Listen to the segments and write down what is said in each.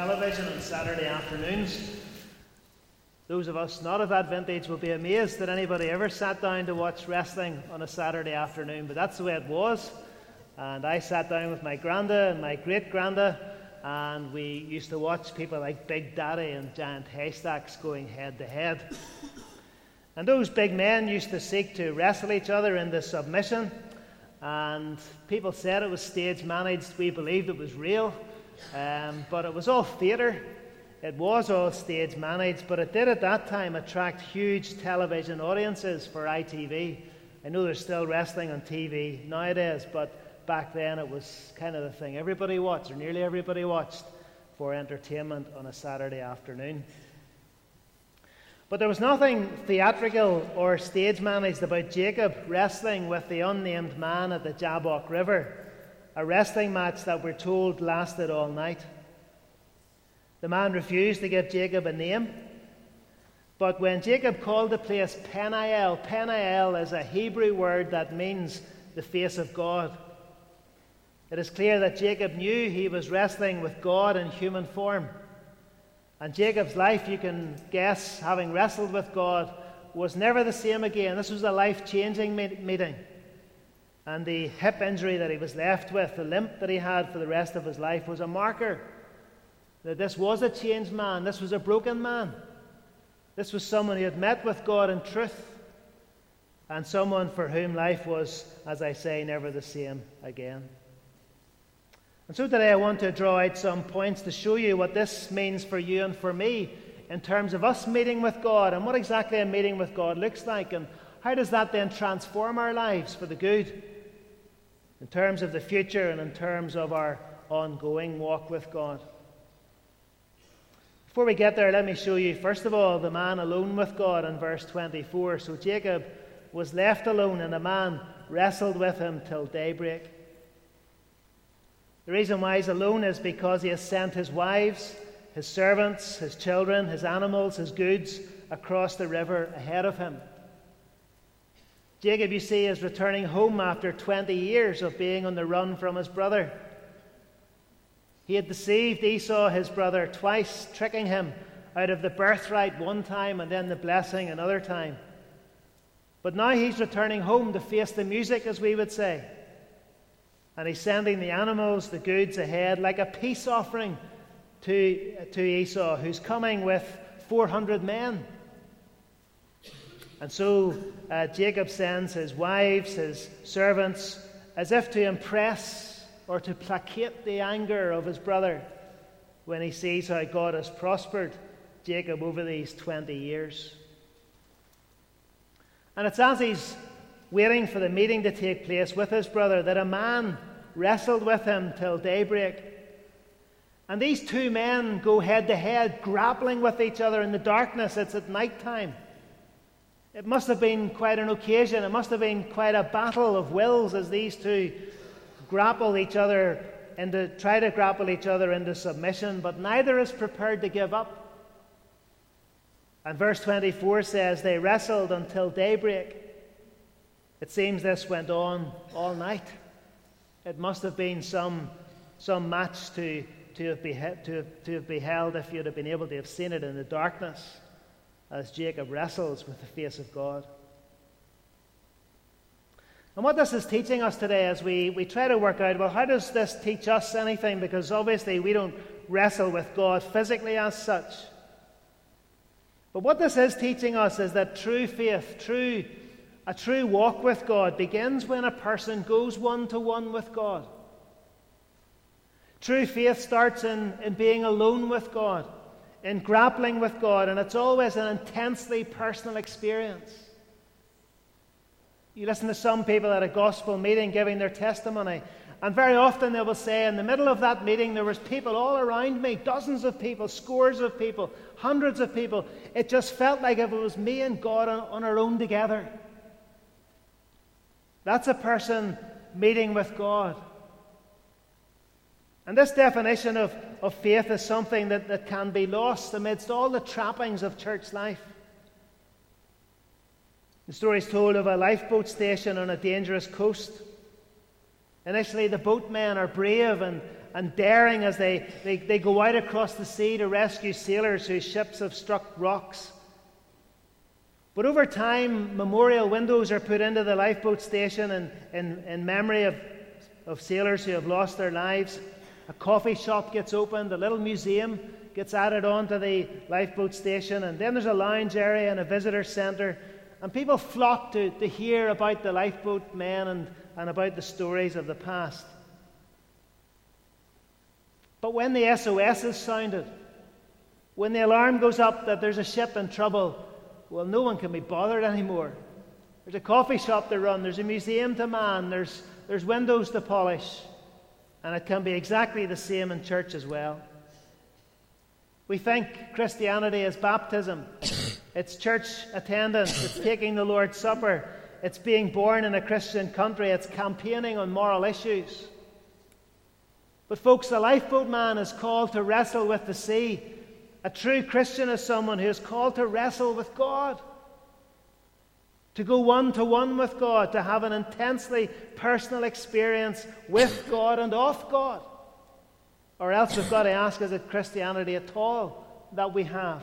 television on Saturday afternoons. Those of us not of that vintage will be amazed that anybody ever sat down to watch wrestling on a Saturday afternoon, but that's the way it was. And I sat down with my granda and my great-granda, and we used to watch people like Big Daddy and Giant Haystacks going head-to-head. And those big men used to seek to wrestle each other into submission, and people said it was stage-managed. We believed it was real, but it was all theatre. It was all stage-managed, but it did at that time attract huge television audiences for ITV. I know there's still wrestling on TV nowadays, but back then it was kind of the thing everybody watched, or nearly everybody watched, for entertainment on a Saturday afternoon. But there was nothing theatrical or stage-managed about Jacob wrestling with the unnamed man at the Jabbok River, a wrestling match that we're told lasted all night. The man refused to give Jacob a name, but when Jacob called the place Peniel, Peniel is a Hebrew word that means the face of God. It is clear that Jacob knew he was wrestling with God in human form. And Jacob's life, you can guess, having wrestled with God, was never the same again. This was a life-changing meeting. And the hip injury that he was left with, the limp that he had for the rest of his life, was a marker that this was a changed man. This was a broken man. This was someone who had met with God in truth, and someone for whom life was, as I say, never the same again. And so today I want to draw out some points to show you what this means for you and for me in terms of us meeting with God, and what exactly a meeting with God looks like, and how does that then transform our lives for the good in terms of the future and in terms of our ongoing walk with God. Before we get there, let me show you, first of all, the man alone with God in verse 24. So Jacob was left alone, and a man wrestled with him till daybreak. The reason why he's alone is because he has sent his wives, his servants, his children, his animals, his goods across the river ahead of him. Jacob, you see, is returning home after 20 years of being on the run from his brother. He had deceived Esau, his brother, twice, tricking him out of the birthright one time and then the blessing another time. But now he's returning home to face the music, as we would say. And he's sending the animals, the goods ahead, like a peace offering to Esau, who's coming with 400 men. And so Jacob sends his wives, his servants, as if to impress or to placate the anger of his brother when he sees how God has prospered Jacob over these 20 years. And it's as he's waiting for the meeting to take place with his brother that a man wrestled with him till daybreak. And these two men go head to head, grappling with each other in the darkness. It's at night time. It must have been quite an occasion. It must have been quite a battle of wills as these two grapple each other and try to grapple each other into submission, but neither is prepared to give up. And verse 24 says they wrestled until daybreak. It seems this went on all night. It must have been some match to have beheld if you'd have been able to have seen it in the darkness as Jacob wrestles with the face of God. And what this is teaching us today as we try to work out, well, how does this teach us anything? Because obviously we don't wrestle with God physically as such. But what this is teaching us is that true faith, a true walk with God begins when a person goes one-to-one with God. True faith starts in being alone with God, in grappling with God, and it's always an intensely personal experience. You listen to some people at a gospel meeting giving their testimony, and very often they will say, in the middle of that meeting there was people all around me, dozens of people, scores of people, hundreds of people. It just felt like if it was me and God on our own together. That's a person meeting with God. And this definition of faith is something that can be lost amidst all the trappings of church life. The story is told of a lifeboat station on a dangerous coast. Initially, the boatmen are brave and daring as they go out across the sea to rescue sailors whose ships have struck rocks. But over time, memorial windows are put into the lifeboat station in memory of sailors who have lost their lives. A coffee shop gets opened, a little museum gets added on to the lifeboat station, and then there's a lounge area and a visitor centre, and people flock to hear about the lifeboat men and about the stories of the past. But when the SOS is sounded, when the alarm goes up that there's a ship in trouble, well, no one can be bothered anymore. There's a coffee shop to run, there's a museum to man, there's windows to polish, and it can be exactly the same in church as well. We think Christianity is baptism, it's church attendance, it's taking the Lord's Supper, it's being born in a Christian country, it's campaigning on moral issues. But folks, the lifeboat man is called to wrestle with the sea. A true Christian is someone who is called to wrestle with God, to go one-to-one with God, to have an intensely personal experience with God and of God. Or else we've got to ask, is it Christianity at all that we have?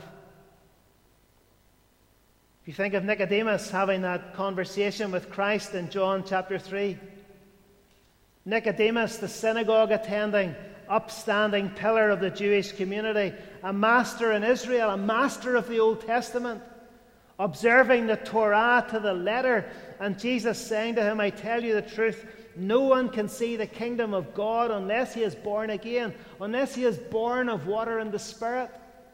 If you think of Nicodemus having that conversation with Christ in John chapter 3, Nicodemus, the synagogue-attending, upstanding pillar of the Jewish community, a master in Israel, a master of the Old Testament, observing the Torah to the letter, and Jesus saying to him, I tell you the truth, no one can see the kingdom of God unless he is born again, unless he is born of water and the Spirit.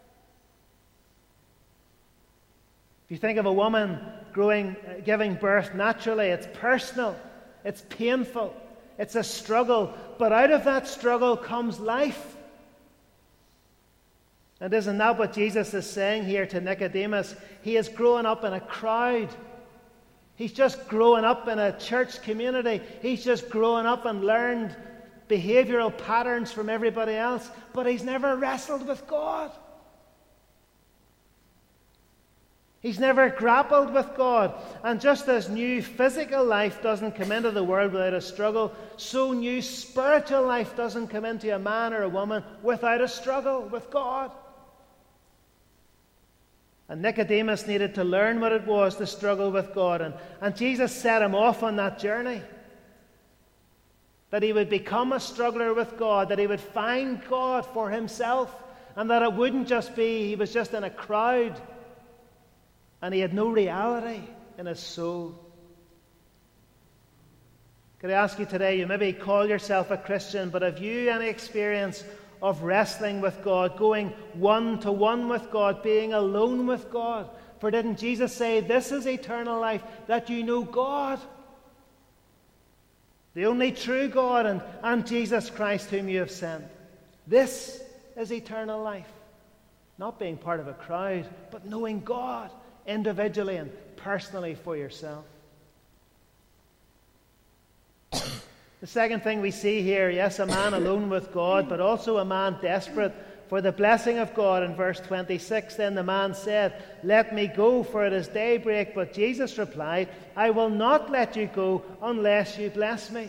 If you think of a woman giving birth naturally, it's personal, it's painful, it's a struggle, but out of that struggle comes life. And isn't that what Jesus is saying here to Nicodemus? He is growing up in a crowd. He's just growing up in a church community. He's just growing up and learned behavioral patterns from everybody else, but he's never wrestled with God. He's never grappled with God. And just as new physical life doesn't come into the world without a struggle, so new spiritual life doesn't come into a man or a woman without a struggle with God. And Nicodemus needed to learn what it was to struggle with God. And Jesus set him off on that journey. That he would become a struggler with God, that he would find God for himself, and that it wouldn't just be he was just in a crowd and he had no reality in his soul. Could I ask you today, you maybe call yourself a Christian, but have you any experience of wrestling with God, going one-to-one with God, being alone with God? For didn't Jesus say, this is eternal life, that you know God, the only true God, and Jesus Christ whom you have sent? This is eternal life. Not being part of a crowd, but knowing God individually and personally for yourself. The second thing we see here, yes, a man alone with God, but also a man desperate for the blessing of God. In verse 26, then the man said, let me go, for it is daybreak. But Jesus replied, I will not let you go unless you bless me.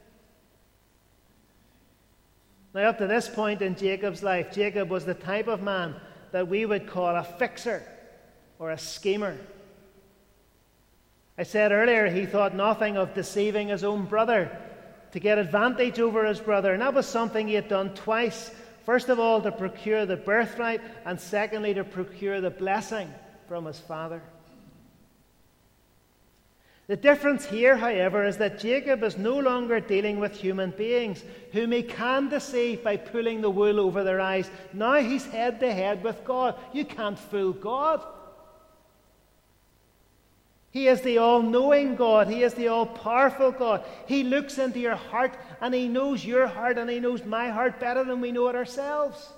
Now, up to this point in Jacob's life, Jacob was the type of man that we would call a fixer or a schemer. I said earlier he thought nothing of deceiving his own brother to get advantage over his brother, and that was something he had done twice. First of all, to procure the birthright, and secondly, to procure the blessing from his father. The difference here, however, is that Jacob is no longer dealing with human beings whom he can deceive by pulling the wool over their eyes. Now he's head to head with God. You can't fool God. He is the all-knowing God. He is the all-powerful God. He looks into your heart, and he knows your heart, and he knows my heart better than we know it ourselves.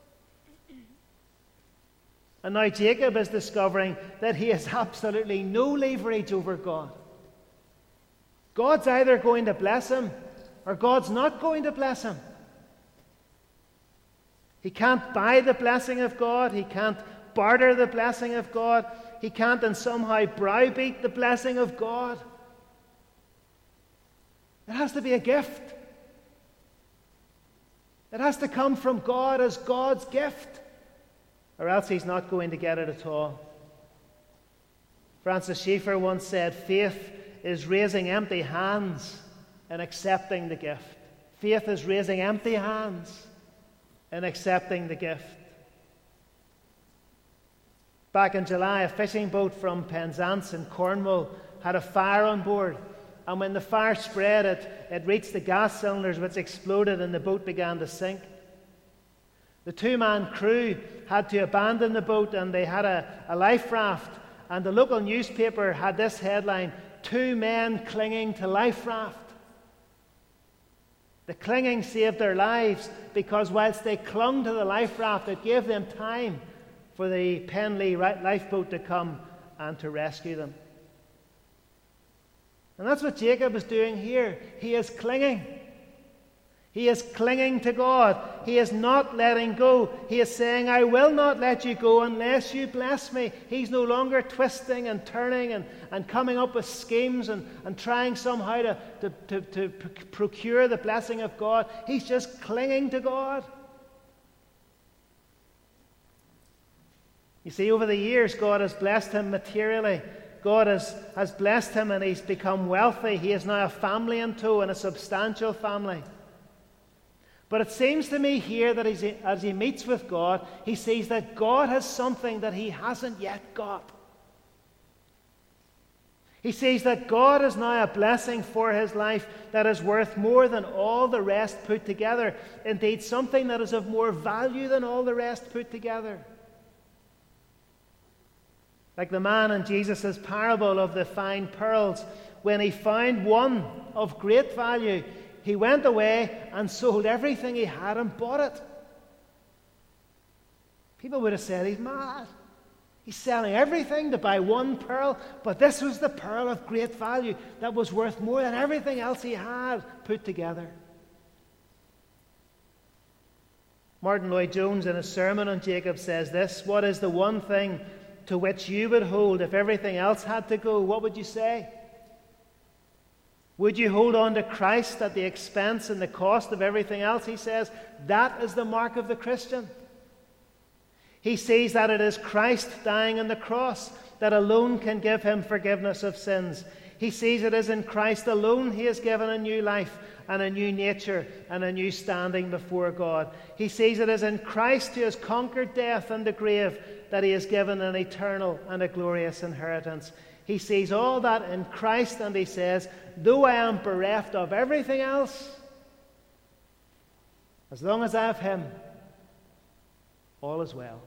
And now Jacob is discovering that he has absolutely no leverage over God. God's either going to bless him, or God's not going to bless him. He can't buy the blessing of God. He can't barter the blessing of God. He can't and somehow browbeat the blessing of God. It has to be a gift. It has to come from God as God's gift, or else he's not going to get it at all. Francis Schaeffer once said, faith is raising empty hands and accepting the gift. Faith is raising empty hands and accepting the gift. Back in July, a fishing boat from Penzance in Cornwall had a fire on board. And when the fire spread, it reached the gas cylinders, which exploded, and the boat began to sink. The two-man crew had to abandon the boat, and they had a life raft. And the local newspaper had this headline, 2 men clinging to life raft. The clinging saved their lives because whilst they clung to the life raft, it gave them time for the Penlee lifeboat to come and to rescue them. And that's what Jacob is doing here. He is clinging. He is clinging to God. He is not letting go. He is saying, I will not let you go unless you bless me. He's no longer twisting and turning and coming up with schemes and trying somehow to procure the blessing of God. He's just clinging to God. You see, over the years, God has blessed him materially. God has blessed him and he's become wealthy. He is now a family in tow and a substantial family. But it seems to me here that as he meets with God, he sees that God has something that he hasn't yet got. He sees that God is now a blessing for his life that is worth more than all the rest put together. Indeed, something that is of more value than all the rest put together. Like the man in Jesus' parable of the fine pearls, when he found one of great value, he went away and sold everything he had and bought it. People would have said, he's mad. He's selling everything to buy one pearl, but this was the pearl of great value that was worth more than everything else he had put together. Martin Lloyd-Jones, in his sermon on Jacob, says this, what is the one thing to which you would hold if everything else had to go? What would you say? Would you hold on to Christ at the expense and the cost of everything else? He says that is the mark of the Christian. He sees that it is Christ dying on the cross that alone can give him forgiveness of sins. He sees it is in Christ alone he is given a new life and a new nature and a new standing before God. He sees it is in Christ who has conquered death and the grave that he is given an eternal and a glorious inheritance. He sees all that in Christ, and he says, though I am bereft of everything else, as long as I have him, all is well.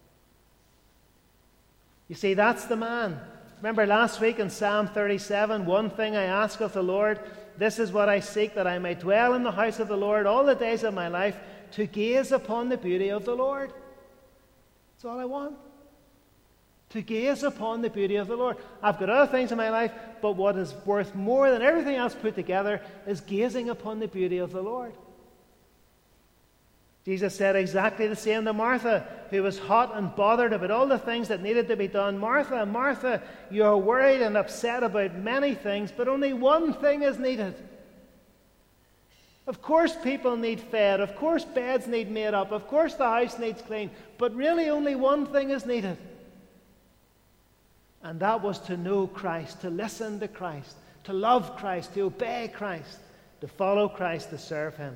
You see, that's the man. Remember last week in Psalm 37, one thing I ask of the Lord, this is what I seek, that I may dwell in the house of the Lord all the days of my life, to gaze upon the beauty of the Lord. That's all I want. To gaze upon the beauty of the Lord. I've got other things in my life, but what is worth more than everything else put together is gazing upon the beauty of the Lord. Jesus said exactly the same to Martha, who was hot and bothered about all the things that needed to be done. Martha, Martha, you are worried and upset about many things, but only one thing is needed. Of course people need fed. Of course beds need made up. Of course the house needs cleaned. But really only one thing is needed. And that was to know Christ, to listen to Christ, to love Christ, to obey Christ, to follow Christ, to serve him.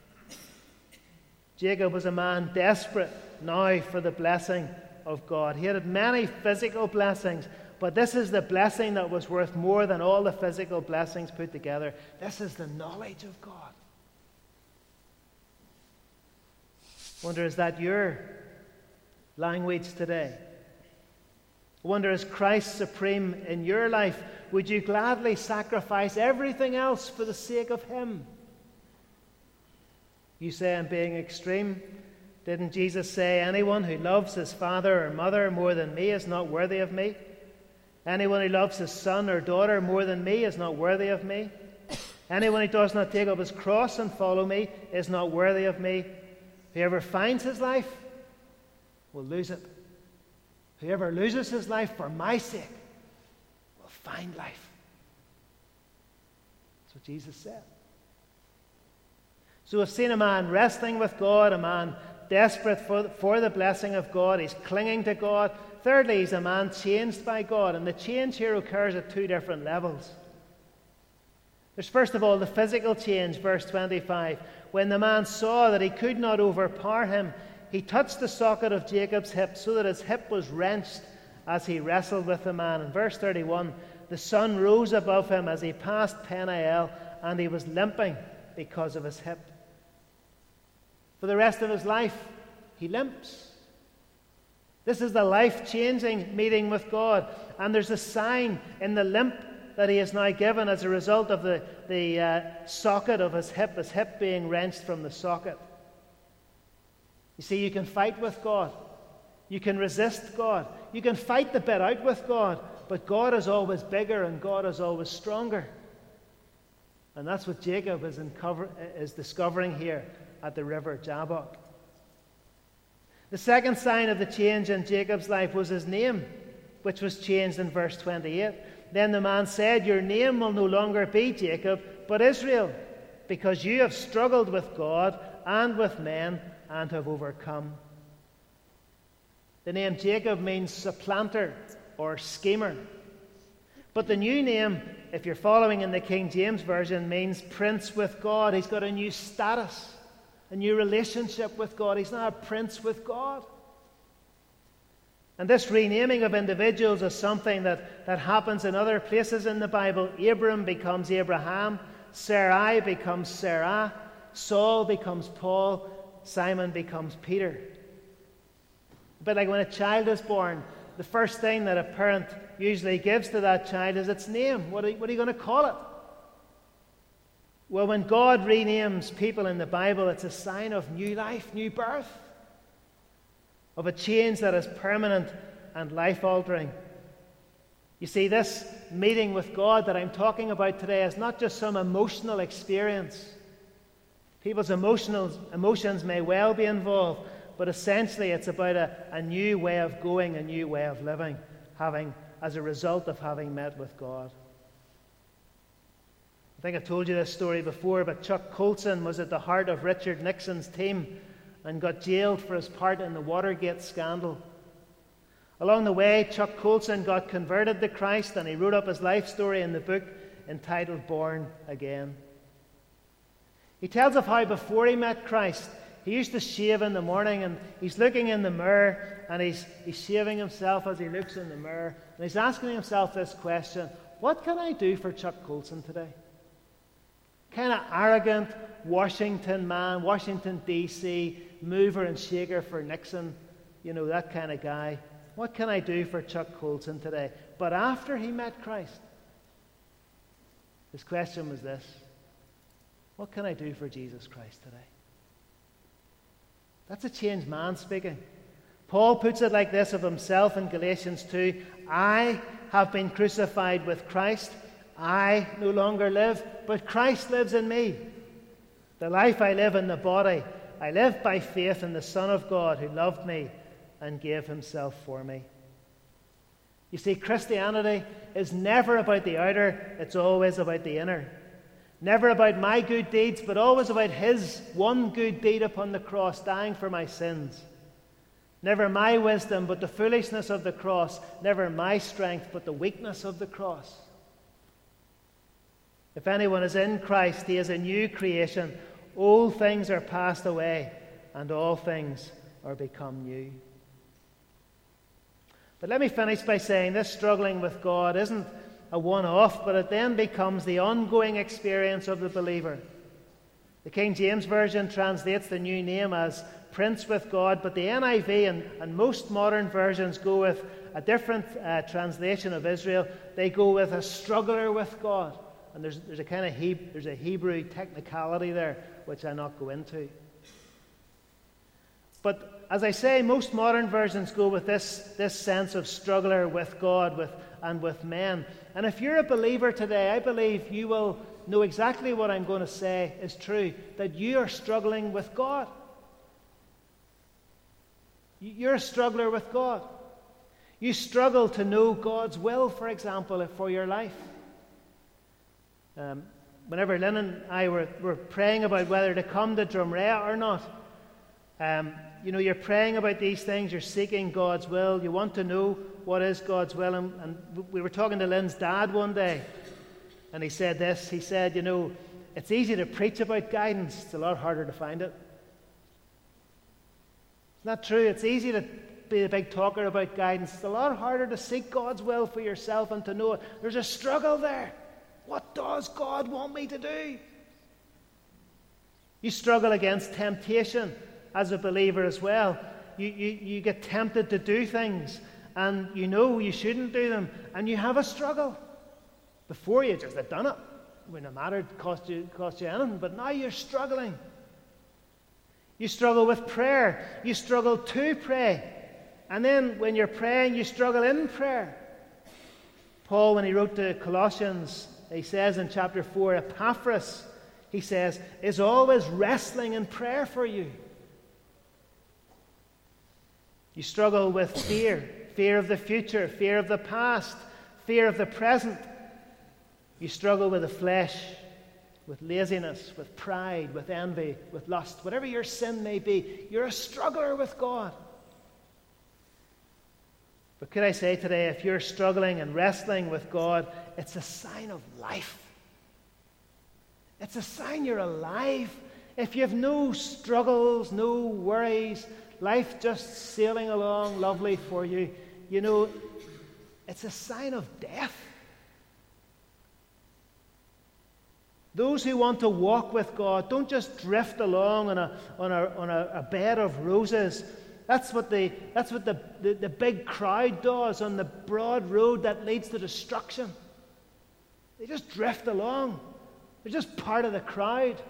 Jacob was a man desperate now for the blessing of God. He had many physical blessings, but this is the blessing that was worth more than all the physical blessings put together. This is the knowledge of God. I wonder, is that your language today? I wonder, is Christ supreme in your life? Would you gladly sacrifice everything else for the sake of him? You say I'm being extreme. Didn't Jesus say, anyone who loves his father or mother more than me is not worthy of me? Anyone who loves his son or daughter more than me is not worthy of me? Anyone who does not take up his cross and follow me is not worthy of me. Whoever finds his life will lose it. Whoever loses his life for my sake will find life. That's what Jesus said. So we've seen a man wrestling with God, a man desperate for the blessing of God. He's clinging to God. Thirdly, he's a man changed by God. And the change here occurs at two different levels. There's first of all the physical change, verse 25. When the man saw that he could not overpower him, he touched the socket of Jacob's hip so that his hip was wrenched as he wrestled with the man. In verse 31, the sun rose above him as he passed Peniel, and he was limping because of his hip. For the rest of his life, he limps. This is the life-changing meeting with God. And there's a sign in the limp that he is now given as a result of the socket of his hip being wrenched from the socket. You see, you can fight with God. You can resist God. You can fight the bit out with God. But God is always bigger and God is always stronger. And that's what Jacob is discovering here at the river Jabbok. The second sign of the change in Jacob's life was his name, which was changed in verse 28. Then the man said, "Your name will no longer be Jacob, but Israel, because you have struggled with God and with men and have overcome." The name Jacob means supplanter or schemer. But the new name, if you're following in the King James Version, means prince with God. He's got a new status, a new relationship with God. He's now a prince with God. And this renaming of individuals is something that happens in other places in the Bible. Abram becomes Abraham. Sarai becomes Sarah. Saul becomes Paul. Simon becomes Peter. But like when a child is born, the first thing that a parent usually gives to that child is its name. What are you going to call it? Well, when God renames people in the Bible, it's a sign of new life, new birth, of a change that is permanent and life-altering. You see, this meeting with God that I'm talking about today is not just some emotional experience. People's emotions may well be involved, but essentially it's about a new way of going, a new way of living, as a result of having met with God. I think I've told you this story before, but Chuck Colson was at the heart of Richard Nixon's team and got jailed for his part in the Watergate scandal. Along the way, Chuck Colson got converted to Christ, and he wrote up his life story in the book entitled Born Again. He tells of how before he met Christ, he used to shave in the morning, and he's looking in the mirror, and he's shaving himself as he looks in the mirror, and he's asking himself this question: what can I do for Chuck Colson today? Kind of arrogant Washington man, Washington, D.C., mover and shaker for Nixon, that kind of guy. What can I do for Chuck Colson today? But after he met Christ, his question was this: what can I do for Jesus Christ today? That's a changed man speaking. Paul puts it like this of himself in Galatians 2: I have been crucified with Christ. I no longer live, but Christ lives in me. The life I live in the body, I live by faith in the Son of God who loved me and gave himself for me. You see, Christianity is never about the outer, it's always about the inner. Never about my good deeds, but always about his one good deed upon the cross, dying for my sins. Never my wisdom, but the foolishness of the cross. Never my strength, but the weakness of the cross. If anyone is in Christ, he is a new creation. Old things are passed away, and all things are become new. But let me finish by saying this struggling with God isn't a one-off, but it then becomes the ongoing experience of the believer. The King James Version translates the new name as Prince with God, but the NIV and most modern versions go with a different translation of Israel. They go with a struggler with God. And there's a Hebrew technicality there, which I'll not go into. But as I say, most modern versions go with this sense of struggler with God and with men. And if you're a believer today, I believe you will know exactly what I'm going to say is true, that you are struggling with God. You're a struggler with God. You struggle to know God's will, for example, for your life. whenever Lynn and I were praying about whether to come to Drumrea or not, you're praying about these things, you're seeking God's will, you want to know what is God's will. And we were talking to Lynn's dad one day, and he said this. He said, it's easy to preach about guidance, it's a lot harder to find it. It's not true. It's easy to be a big talker about guidance. It's a lot harder to seek God's will for yourself and to know it. There's a struggle there. What does God want me to do? You struggle against temptation as a believer as well. You get tempted to do things, and you know you shouldn't do them, and you have a struggle. Before you just had done it. It wouldn't have mattered, cost you anything, but now you're struggling. You struggle with prayer. You struggle to pray. And then when you're praying, you struggle in prayer. Paul, when he wrote to Colossians, he says in chapter 4, Epaphras, he says, is always wrestling in prayer for you. You struggle with fear of the future, fear of the past, fear of the present. You struggle with the flesh, with laziness, with pride, with envy, with lust. Whatever your sin may be, you're a struggler with God. But could I say today, if you're struggling and wrestling with God, it's a sign of life. It's a sign you're alive. If you have no struggles, no worries, life just sailing along lovely for you, it's a sign of death. Those who want to walk with God don't just drift along on a bed of roses. That's what the big crowd does on the broad road that leads to destruction. They just drift along. They're just part of the crowd.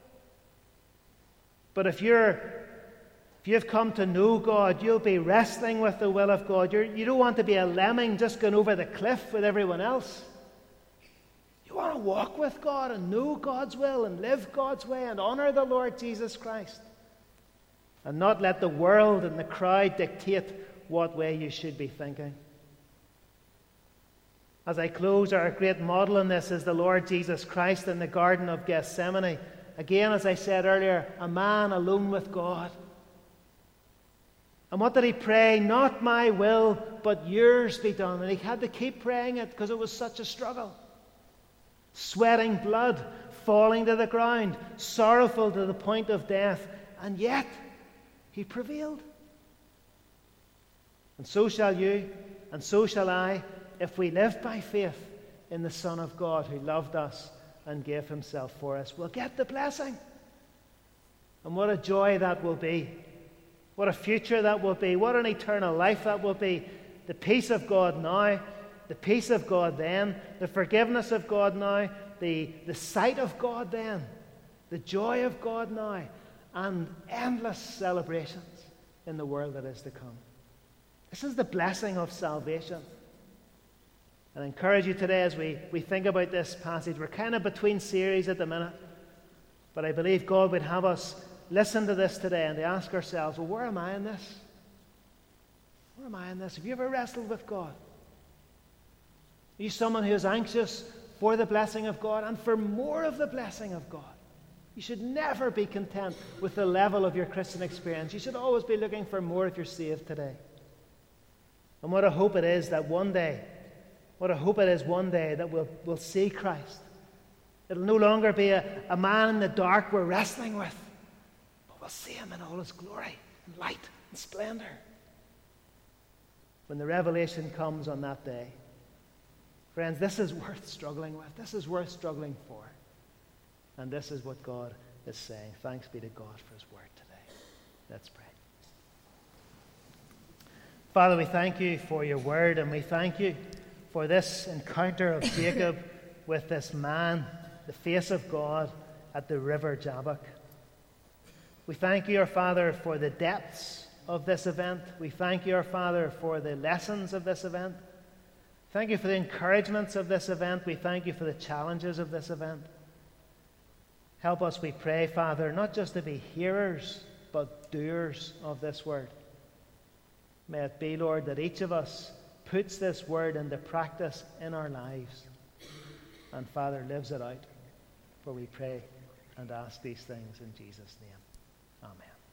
But if you've come to know God, you'll be wrestling with the will of God. You don't want to be a lemming just going over the cliff with everyone else. You want to walk with God and know God's will and live God's way and honor the Lord Jesus Christ. And not let the world and the crowd dictate what way you should be thinking. As I close, our great model in this is the Lord Jesus Christ in the Garden of Gethsemane. Again, as I said earlier, a man alone with God. And what did he pray? Not my will, but yours be done. And he had to keep praying it because it was such a struggle. Sweating blood, falling to the ground, sorrowful to the point of death. And yet, he prevailed. And so shall you, and so shall I, if we live by faith in the Son of God who loved us and gave himself for us. We'll get the blessing. And what a joy that will be. What a future that will be. What an eternal life that will be. The peace of God now, the peace of God then, the forgiveness of God now, the sight of God then, the joy of God now, and endless celebrations in the world that is to come. This is the blessing of salvation. And I encourage you today as we think about this passage. We're kind of between series at the minute, but I believe God would have us listen to this today and to ask ourselves, well, where am I in this? Where am I in this? Have you ever wrestled with God? Are you someone who is anxious for the blessing of God and for more of the blessing of God? You should never be content with the level of your Christian experience. You should always be looking for more if you're saved today. And what a hope it is that one day that we'll see Christ. It'll no longer be a man in the dark we're wrestling with, but we'll see him in all his glory and light and splendor. When the revelation comes on that day. Friends, this is worth struggling with. This is worth struggling for. And this is what God is saying. Thanks be to God for his word today. Let's pray. Father, we thank you for your word, and we thank you for this encounter of Jacob with this man, the face of God, at the river Jabbok. We thank you, our Father, for the depths of this event. We thank you, our Father, for the lessons of this event. Thank you for the encouragements of this event. We thank you for the challenges of this event. Help us, we pray, Father, not just to be hearers, but doers of this word. May it be, Lord, that each of us puts this word into practice in our lives and, Father, lives it out. For we pray and ask these things in Jesus' name. Amen.